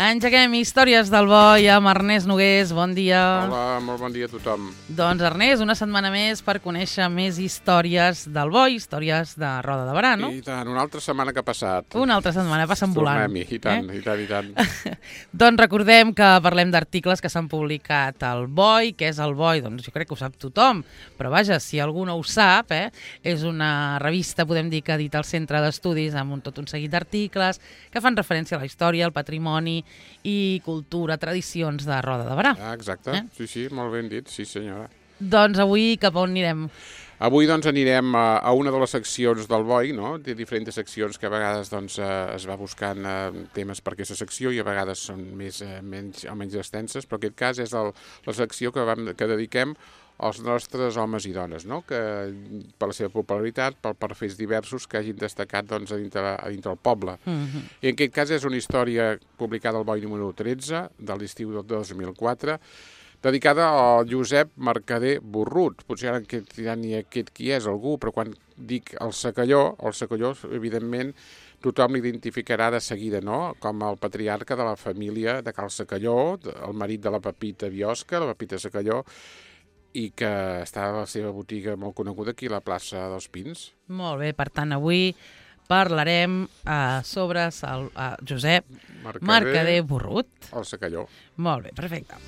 Engeguem Històries del Boi amb Ernest Nogués. Bon dia. Hola, molt bon dia a tothom. Doncs Ernest, una setmana més per conèixer més històries del Boi, històries de Roda de Berà, no? I tant, una altra setmana que ha passat. Una altra setmana, passen volant. Tornem-hi, i tant, i tant. Doncs recordem que parlem d'articles que s'han publicat al Boi. Què és el Boi? Doncs jo crec que ho sap tothom, però vaja, si algú no ho sap, és una revista, podem dir, que edita el Centre d'Estudis amb tot un seguit d'articles que fan referència a la història, al patrimoni i cultura, tradicions de Roda de Berà. Ah, exacte, sí, molt ben dit, sí senyora. Doncs avui cap a on anirem? Avui doncs anirem a una de les seccions del Boi, no? Té diferents seccions que a vegades doncs, es va buscant temes per aquesta secció i a vegades són menys o menys extenses, però en aquest cas és la secció que dediquem als nostres homes i dones, no? Que per la seva popularitat, per fets diversos que hagin destacat doncs, a dintre el poble. I en aquest cas és una història publicada al Boi número 13 de l'estiu del 2004, dedicada al Josep Mercader Borrut. Potser ara diran ni aquest qui és algú, però quan dic el Secalló, evidentment, tothom l'identificarà de seguida, no? Com el patriarca de la família de Cal Secalló, el marit de la Pepita Biosca, la Pepita Secalló, i que està a la seva botiga molt coneguda aquí a la plaça dels Pins. Molt bé, per tant, avui parlarem sobre Josep Mercader Borrut. El Secalló. Molt bé, perfecte.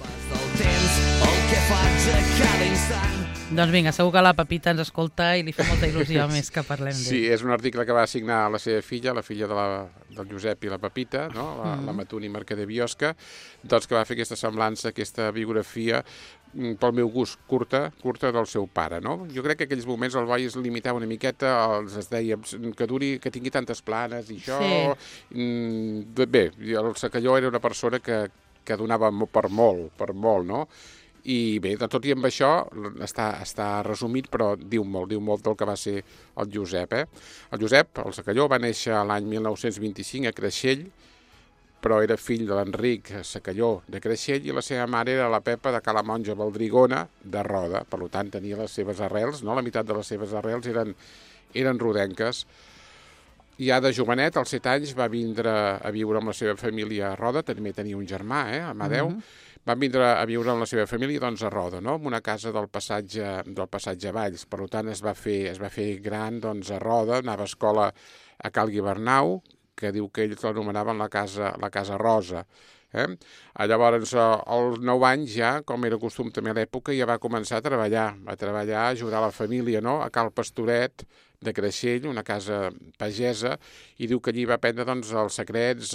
Doncs vinga, segur que la Pepita ens escolta i li fa molta il·lusió més que parlem d'ell. Sí, és un article que va signar la seva filla, la filla del Josep i la Pepita, no? La Matuni Mercader Biosca, doncs que va fer aquesta semblança, aquesta biografia, pel meu gust, curta del seu pare, no? Jo crec que aquells moments el Boi es limitava una miqueta, es deia que tingui tantes planes i això. Sí. Bé, el Secalló era una persona que donava per molt, no? I bé, de tot i amb això, està resumit, però diu molt del que va ser el Josep. El Josep, el Secalló, va néixer l'any 1925 a Creixell, però era fill de l'Enric Secalló de Creixell i la seva mare era la Pepa de Cala Monja Valdrigona de Roda. Per tant, tenia les seves arrels, no? La meitat de les seves arrels eren rodenques. Ja de jovenet, als 7 anys, va vindre a viure amb la seva família a Roda, també tenia un germà, Amadeu. Van vindre a viure amb la seva família doncs, a Roda, no? En una casa del passatge Valls. Per tant, es va fer gran doncs, a Roda, anava a escola a Cal Guibernau, que diu que ells l'anomenaven la casa Rosa. Llavors, als 9 anys ja, com era costum també a l'època, ja va començar a treballar, a ajudar la família, no? A Cal Pastoret de Creixell, una casa pagesa, i diu que allí va aprendre doncs, els secrets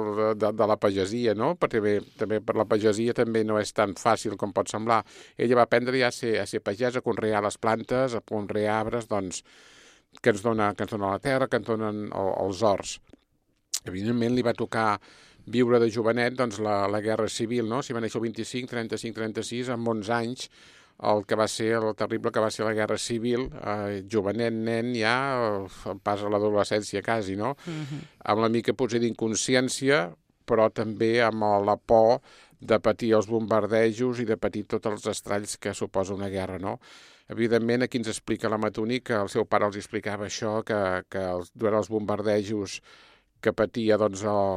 de la pagesia, no? Perquè també per la pagesia també no és tan fàcil com pot semblar. Ella va aprendre ja a ser pagesa, a conrear les plantes, a conrear arbres, doncs, que ens dona la terra, que ens donen els horts. Evidentment li va tocar viure de jovenet doncs, la Guerra Civil, no? Si va néixer el 25, 35, 36, amb 11 anys, el terrible que va ser la Guerra Civil, jovenet, nen, ja pas a l'adolescència quasi, no? Amb la mica potser d'inconsciència, però també amb la por de patir els bombardejos i de patir tots els estralls que suposa una guerra, no? Evidentment, aquí ens explica la Matuni que el seu pare els explicava això, que durant els bombardejos que patia doncs,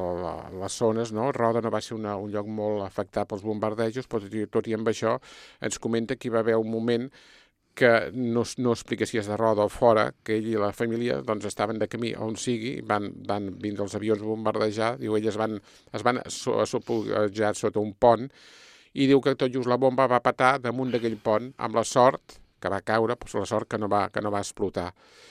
les zones, no? Roda no va ser un lloc molt afectat pels bombardejos, però tot i amb això ens comenta que hi va haver un moment que no explica si és de Roda o fora, que ell i la família doncs, estaven de camí on sigui, van vindre els avions a bombardejar, diu, ells es van sopollar sota un pont, i diu que tot just la bomba va petar damunt d'aquell pont, amb la sort que va caure, però la sort que no va explotar.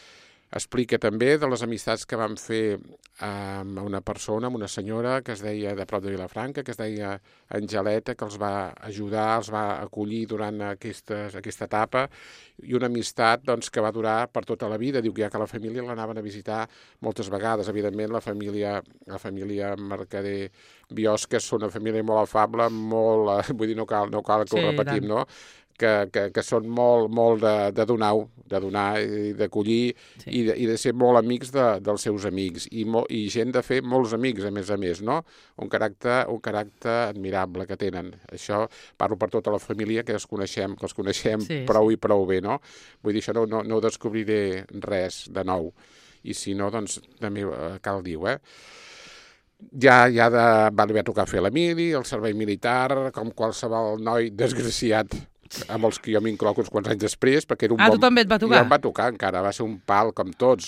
Explica també de les amistats que van fer amb una persona, amb una senyora que es deia de prop de Vilafranca, que es deia Angeleta, que els va ajudar, els va acollir durant aquesta etapa, i una amistat doncs, que va durar per tota la vida. Diu que ja que la família l'anaven a visitar moltes vegades. Evidentment, la família Mercader Biosca és una família molt afable, vull dir, no cal que ho repetim, no? Que són molt de donar i d'acollir, sí. i de ser molt amics dels seus amics i gent de fer molts amics a més, no? Un caràcter admirable que tenen. Això parlo per tota la família que els coneixem sí, prou i prou bé, no? Vull dir, això no descobriré res de nou, i si no, doncs també cal dir-ho, ja va haver tocar fer la mili, el servei militar, com qualsevol noi desgraciat, amb els que jo m'incloc uns quants anys després, perquè era un tu també et va tocar? Jo em va tocar encara, va ser un pal com tots,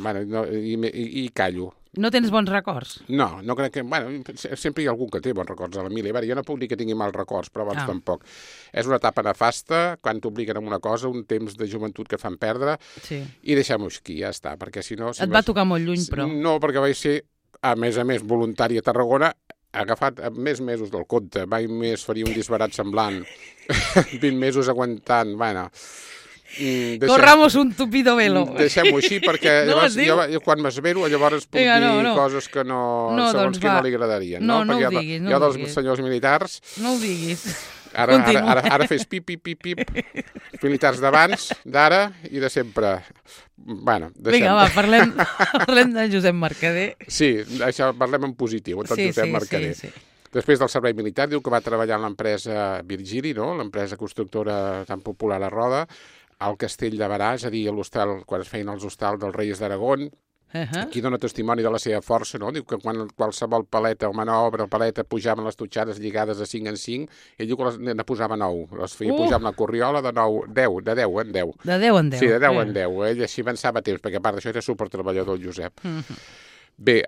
i callo. No tens bons records? No crec que... Bueno, sempre hi ha algú que té bons records a la mili. Jo no puc dir que tingui mals records, però abans tampoc. És una etapa nefasta, quan t'obliguen a una cosa, un temps de joventut que et fan perdre, i deixem-ho aquí, ja està, perquè si no... Et va tocar molt lluny, però... No, perquè vaig ser, a més, voluntari a Tarragona, agafat més mesos del compte, mai més faria un disbarat semblant, 20 mesos aguantant, bueno... Corramos un tupido velo. Deixem-ho així, perquè llavors, jo quan m'esvero, llavors puc dir coses que no, segons que no li agradarien. No ho diguis. Jo dels senyors militars... No ho diguis. Ara fes pip, militars d'abans, d'ara i de sempre. Bueno, deixem. Vinga, va, parlem de Josep Mercader. Sí, això parlem en positiu, tot Josep Mercader. Sí. Després del servei militar, diu que va treballar en l'empresa Virgili, no? L'empresa constructora tan popular a Roda, al Castell de Barà, és a dir, a l'hostal, quan es feien els hostals dels Reis d'Aragón. Aquí dona testimoni de la seva força, no? Diu que quan qualsevol paleta o manobra o paleta pujaven les totxades lligades de 5 en 5, ell diu que ne posava 9. Les feia pujar amb la corriola de 9, 10, de 10 en 10. De 10 en 10. Sí, de 10 en 10. Ell així avançava temps, perquè a part d'això era supertreballador el Josep. Bé,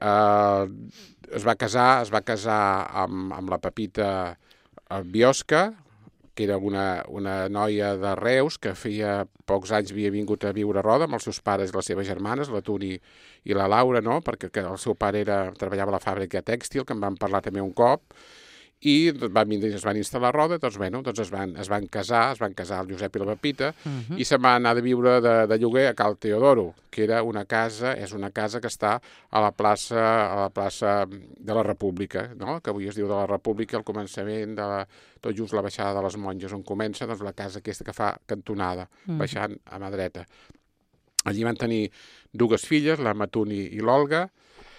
es va casar amb la Pepita Biosca, que era una noia de Reus que feia pocs anys havia vingut a viure a Roda amb els seus pares i les seves germanes, la Tuni i la Laura, no? Perquè el seu pare treballava a la fàbrica tèxtil, que en van parlar també un cop, i es van instal·lar a Roda, doncs es van casar el Josep i la Pepita, i se'n va anar de viure de lloguer a Cal Teodoro, que és una casa que està a la plaça de la República, no? Que avui es diu de la República, al començament tot just la baixada de les Monges, on comença doncs, la casa aquesta que fa cantonada, baixant a mà dreta. Allí van tenir 2 filles, la Matuni i l'Olga,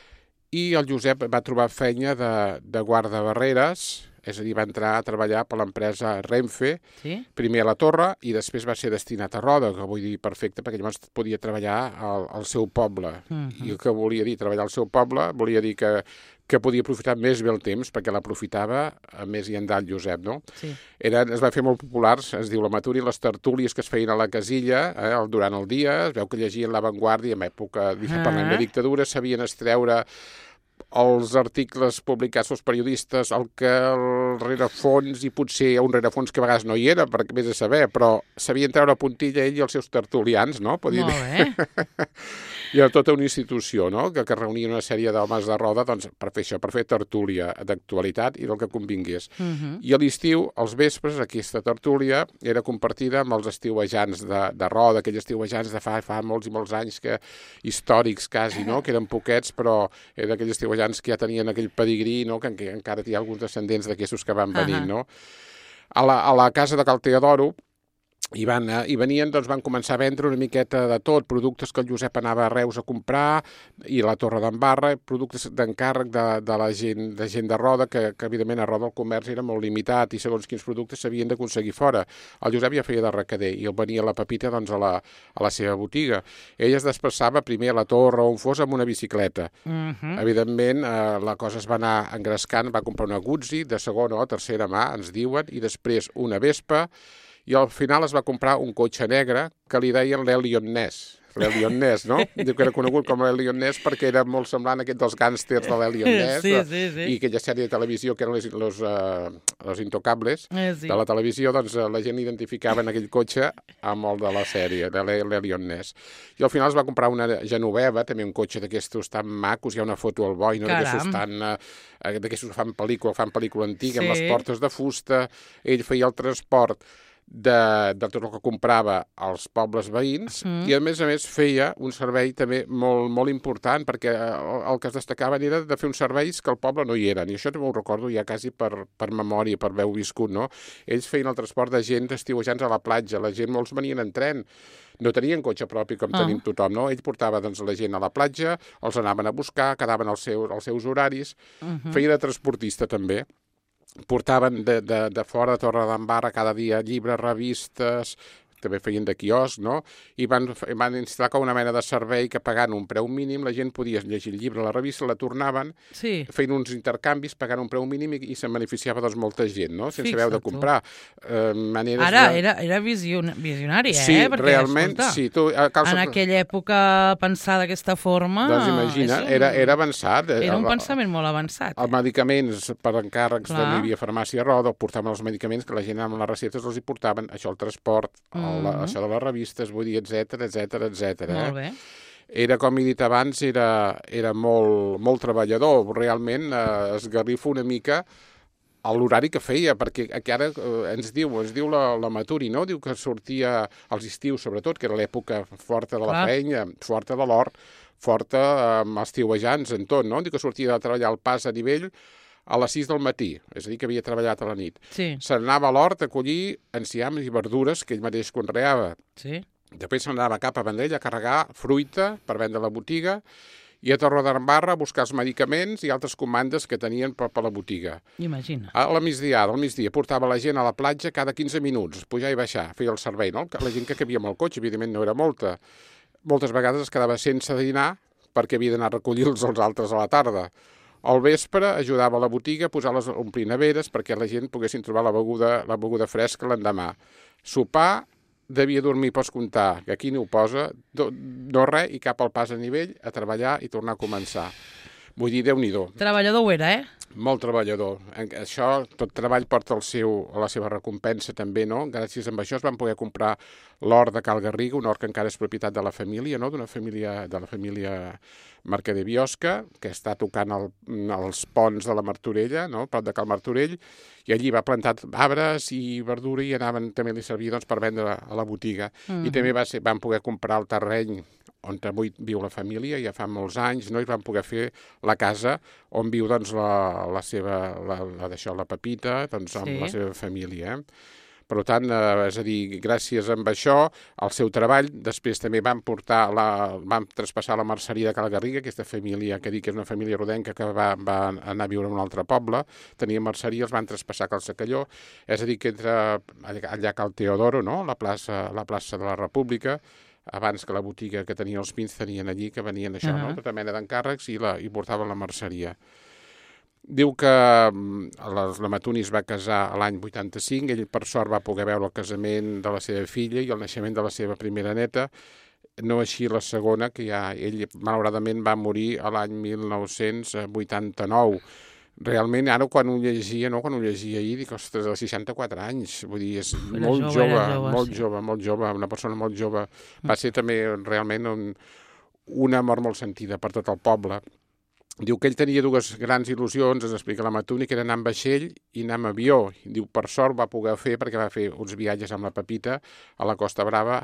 i el Josep va trobar feina de guardabarreres, és a dir, va entrar a treballar per l'empresa Renfe, primer a la Torre i després va ser destinat a Roda, que vull dir perfecte, perquè llavors podia treballar al seu poble. I el que volia dir treballar al seu poble volia dir que podia aprofitar més bé el temps, perquè l'aprofitava a més i endà el Josep, no? Es va fer molt populars, es diu la Maturi, les tertúlies que es feien a la casilla durant el dia, es veu que llegien La Vanguardia en època, parlant de dictadura, sabien extreure els articles publicats pels periodistes, el rerefons, i potser un rerefons que a vegades no hi era, perquè vés a saber, però sabien treure a puntilla ell i els seus tertulians, no? Molt bé. Hi ha tota una institució, no?, que reunia una sèrie d'homes de Roda per fer això, per fer tertúlia d'actualitat i del que convingués. I a l'estiu, als vespres, aquesta tertúlia era compartida amb els estiuejants de Roda, aquells estiuejants de fa molts i molts anys, històrics quasi, no?, que eren poquets, però eren aquells estiuejants que ja tenien aquell pedigrí, no?, que encara hi ha alguns descendents d'aquestos que van venint, no? A la casa de Cal Teodoro i venien, doncs van començar a vendre una miqueta de tot, productes que el Josep anava a Reus a comprar, i la Torre d'en Barra, productes d'encàrrec de la gent de Roda, que evidentment a Roda el comerç era molt limitat i segons quins productes s'havien d'aconseguir fora. El Josep ja feia de recader i el venia la Pepita doncs, a la seva botiga. Ell es desplaçava primer a la Torre on fos amb una bicicleta. Evidentment, la cosa es va anar engrescant, va comprar una Guzzi de segona o tercera mà, ens diuen, i després una Vespa, i al final es va comprar un cotxe negre que li deien l'Elion Ness. L'Elion Ness, no? Diu que era conegut com l'Elion Ness perquè era molt semblant a aquest dels gàngsters de l'Elion Ness i aquella sèrie de televisió que eren los Intocables de la televisió, doncs la gent identificava en aquell cotxe amb el de la sèrie, de l'Elion Ness. I al final es va comprar una Genoveva, també un cotxe d'aquestos tan macos, hi ha una foto al boi, no? D'aquestos que fan pel·lícula antiga, amb les portes de fusta, ell feia el transport de tot el que comprava als pobles veïns i a més feia un servei també molt, molt important perquè el que es destacaven era de fer uns serveis que al poble no hi eren i això també ho recordo ja quasi per memòria, per haver-ho viscut, no? Ells feien el transport de gent estiuejants a la platja, la gent molts venien en tren, no tenien cotxe propi com tenim tothom, no? Ell portava doncs, la gent a la platja, els anaven a buscar, quedaven als seus horaris, feia de transportista també. Portaven de fora de Torre d'en Barra cada dia llibres, revistes, també feien de quiosc, no? I van instal·lar com una mena de servei que pagant un preu mínim la gent podia llegir el llibre a la revista, la tornaven, feien uns intercanvis pagant un preu mínim i se'n beneficiava doncs molta gent, no? Sense haver de comprar. Era visionari, sí, perquè, realment, escolta, sí. En aquella època pensar d'aquesta forma... Doncs imagina, era avançat. Era un pensament molt avançat. Els medicaments per encàrrecs, també hi havia farmàcia roda, portaven els medicaments que la gent amb les receptes els hi portaven, això el transport, això de les revistes, vull dir, etcètera. Molt bé. Era, com he dit abans, era molt treballador. Realment esgarrifa una mica a l'horari que feia, perquè ara ens diu la Maturi, no? Diu que sortia als estius, sobretot, que era l'època forta de la feina, forta de l'hort, forta amb els tiuejants en tot, no? Diu que sortia de treballar al Pas a Nivell a les 6 del matí, és a dir, que havia treballat a la nit. Sí. S'anava a l'hort a collir enciams i verdures que ell mateix conreava. Sí. Després s'anava cap a Vendrell a carregar fruita per vendre a la botiga i a Torredembarra a buscar els medicaments i altres comandes que tenien per la botiga. Imagina. A la migdia portava la gent a la platja cada 15 minuts, pujar i baixar, feia el servei, no? La gent que cabia amb el cotxe, evidentment no era molta. Moltes vegades es quedava sense dinar perquè havia d'anar a recollir-los els altres a la tarda. Al vespre ajudava a la botiga a omplir neveres perquè la gent poguessin trobar la beguda fresca l'endemà. Sopar, devia dormir, pots comptar, que aquí no ho posa, no res, i cap al Pas a Nivell a treballar i tornar a començar. Vull dir, Déu-n'hi-do. Treballador ho era, Molt treballador. Això, tot treball porta la seva recompensa també, no? Gràcies a això es van poder comprar l'hort de Cal Garriga, un hort que encara és propietat de la família, no? De la família Mercader Biosca, que està tocant els ponts de la Martorella, no? Prop de Cal Martorell, i allí va plantar arbres i verdura i també li servia per vendre a la botiga. I també van poder comprar el terreny on avui viu la família, ja fa molts anys, no? I van poder fer la casa on viu doncs, la Pepita, doncs, amb la seva família. Per tant, és a dir, gràcies a això, al seu treball, després també van traspassar la merceria de Cal Garriga, aquesta família que dic que és una família rodenca que va anar a viure a un altre poble, tenia merceria, els van traspassar a Cal Secalló, és a dir, que entre allà Cal Teodoro, no? La plaça de la República, abans que la botiga que tenia els Pins tenien allí, que venien això, no? Tota mena d'encàrrecs i portaven la merceria. Diu que la Matuni es va casar l'any 85, ell per sort va poder veure el casament de la seva filla i el naixement de la seva primera neta, no així la segona, que ell malauradament va morir l'any 1989. Realment, ara quan ho llegia ahir, dic, ostres, als 64 anys, vull dir, és molt jove, una persona molt jove. Va ser també realment una mort molt sentida per tot el poble. Diu que ell tenia dues grans il·lusions, ens explica la Matuni, que era anar amb vaixell i anar amb avió. Diu, per sort va poder fer, perquè va fer uns viatges amb la Pepita a la Costa Blava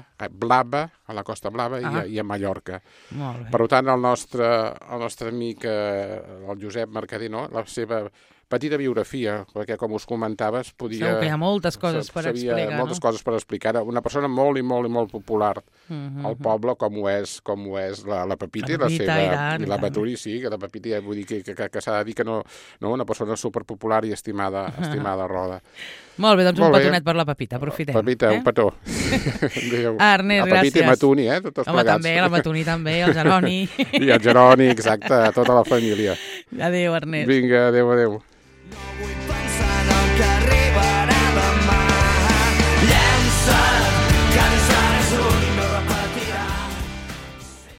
i a Mallorca. Per tant, el nostre amic, el Josep Mercader, no? La seva petita biografia, perquè, com us comentaves, segur que hi ha moltes coses per explicar, no? Moltes coses per explicar. Era una persona molt i molt popular al poble, com ho és la Pepita i la Maturi, sí, que la Pepita, vull dir que s'ha de dir que no, una persona superpopular i estimada a Roda. Molt bé, doncs un petonet per la Pepita, aprofitem. Pepita, un petó. Ernest, gràcies. La Pepita i Matuni, tots plegats. Home, també, la Matuni també, el Jeroni. I el Jeroni, exacte, tota la família. Adéu, Ernest. Vinga, adéu. No vull pensar en el carrer.